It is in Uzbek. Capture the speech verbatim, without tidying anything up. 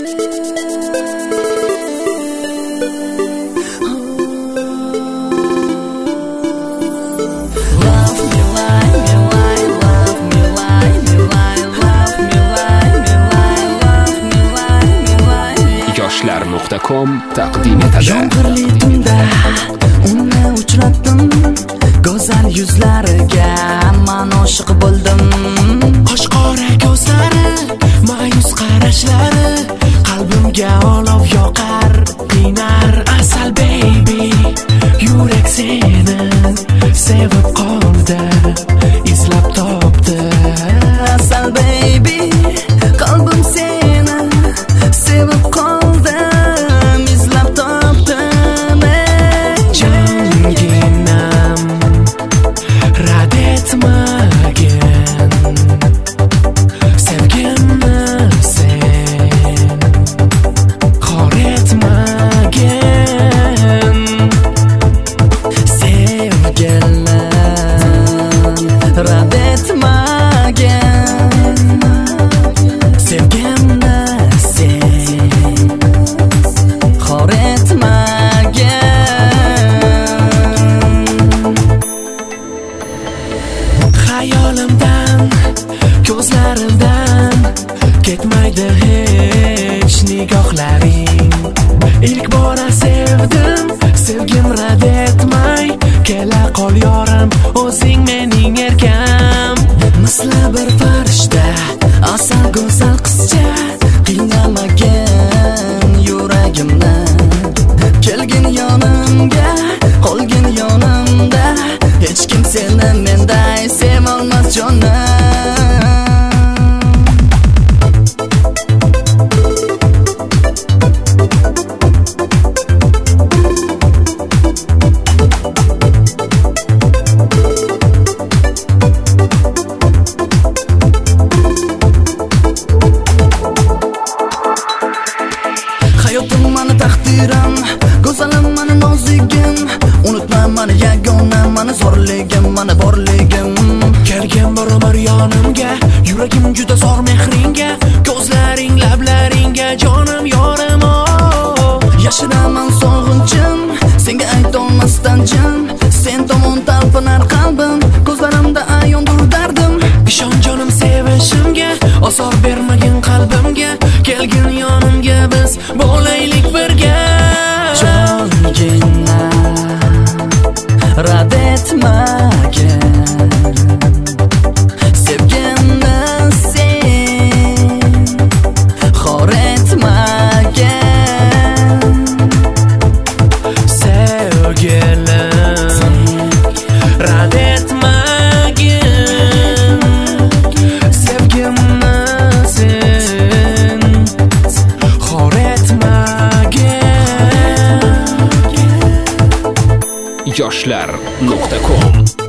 yoshlar nuqta com taqdim etadi. Yomg'irli tunda uni uchratdim, go'zal yuzlariga men oshiq bo'ldim. Qosh-qora ko'zlari, ma'yus qarashlari qalbimga olov yoqar, qinar asal baby. Yurak seni sevib qoldi, izlab topdi. Asal baby, qalbim seni sevib qoldi, izlab topdi. Janginam rad etmagin, sevgimni sen xor etmagin. Sevgilim rad etmagin, sevgimni sen xor etmagin. Xayolimdan, ko'zlarimdan ketmaydi hech nigohlaring. Ilk bora sevdim, sevgim rad etmay, kela qol yorim, o'zing mening erkam. Misli bir farishta, asal go'zal qizcha, qiynamagin yuragimni. Kelgin yonimga, qolgin yonimda, hech kim seni menday sevolmas jonim. Hayotim mani taqdirim, go'zalim mani nozigim. Unutma mani yagona, mani zo'rligim, mani borligim. Kelgan bir umr yonimga, yuragim juda zo'r mehringga, ko'zlaring, lablaringga jonim yorim. Oh, yashiraman sog'inchim, senga aytolmasdan jim. Sen tomon talpinar qalbim, ko'zlarimda ayondur dardim. Ishon jonim sevishimga, osor bermagin qalbimga. Kelgin yonimga, biz bo'laylik birga. Jongina rad etmagin, sevgimni sen xor etmagin. Sevgilim rad etmagin, sevgimni sen xor etmagin. yoshlar nuqta com